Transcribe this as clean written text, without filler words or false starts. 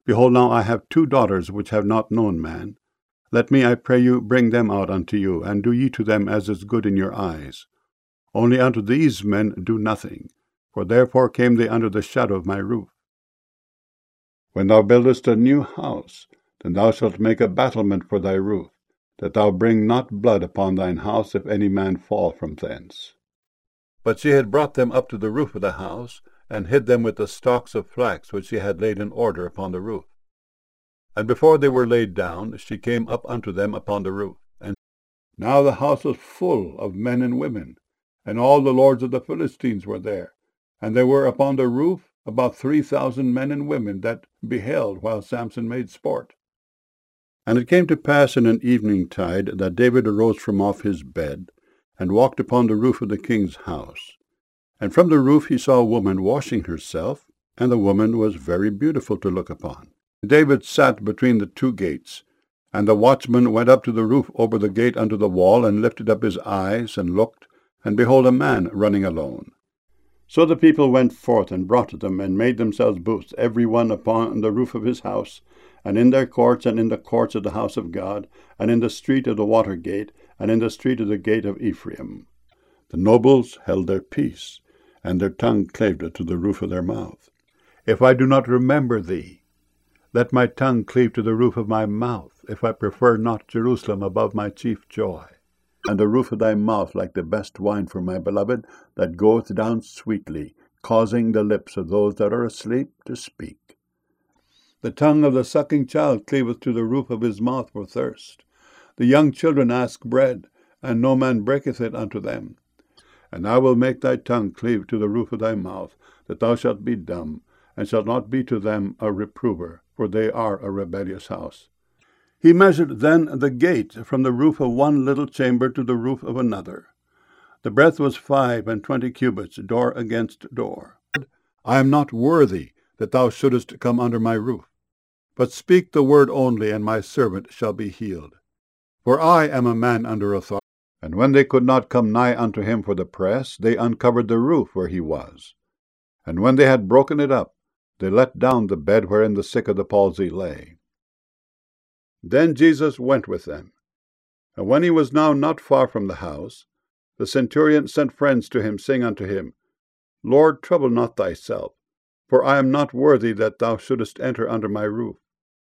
Behold, now I have 2 daughters which have not known man. Let me, I pray you, bring them out unto you, and do ye to them as is good in your eyes. Only unto these men do nothing, for therefore came they under the shadow of my roof. When thou buildest a new house, then thou shalt make a battlement for thy roof, that thou bring not blood upon thine house, if any man fall from thence. But she had brought them up to the roof of the house, and hid them with the stalks of flax which she had laid in order upon the roof. And before they were laid down, she came up unto them upon the roof. And now the house was full of men and women, and all the lords of the Philistines were there. And there were upon the roof about 3,000 men and women that beheld while Samson made sport. And it came to pass in an evening tide that David arose from off his bed, and walked upon the roof of the king's house. And from the roof he saw a woman washing herself, and the woman was very beautiful to look upon. David sat between the 2 gates, and the watchman went up to the roof over the gate unto the wall, and lifted up his eyes, and looked, and behold, a man running alone. So the people went forth, and brought them, and made themselves booths, every one upon the roof of his house, and in their courts, and in the courts of the house of God, and in the street of the water gate, and in the street of the gate of Ephraim. The nobles held their peace, and their tongue clave to the roof of their mouth. If I do not remember thee, let my tongue cleave to the roof of my mouth, if I prefer not Jerusalem above my chief joy. And the roof of thy mouth like the best wine for my beloved, that goeth down sweetly, causing the lips of those that are asleep to speak. The tongue of the sucking child cleaveth to the roof of his mouth for thirst. The young children ask bread, and no man breaketh it unto them. And I will make thy tongue cleave to the roof of thy mouth, that thou shalt be dumb, and shalt not be to them a reprover, for they are a rebellious house. He measured then the gate from the roof of one little chamber to the roof of another. The breadth was 25 cubits, door against door. I am not worthy that thou shouldest come under my roof, but speak the word only, and my servant shall be healed. For I am a man under authority. And when they could not come nigh unto him for the press, they uncovered the roof where he was. And when they had broken it up, they let down the bed wherein the sick of the palsy lay. Then Jesus went with them. And when he was now not far from the house, the centurion sent friends to him, saying unto him, Lord, trouble not thyself, for I am not worthy that thou shouldest enter under my roof.